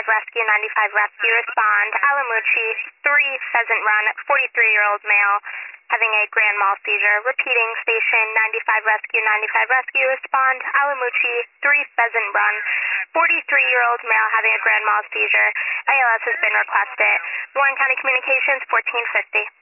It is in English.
Rescue, 95 Rescue, respond. Alamuchi, 3 Pheasant Run, 43-year-old male, having a grand mal seizure. Repeating, station 95 Rescue, 95 Rescue, respond. Alamuchi, 3 Pheasant Run, 43-year-old male, having a grand mal seizure. ALS has been requested. Warren County Communications, 1450.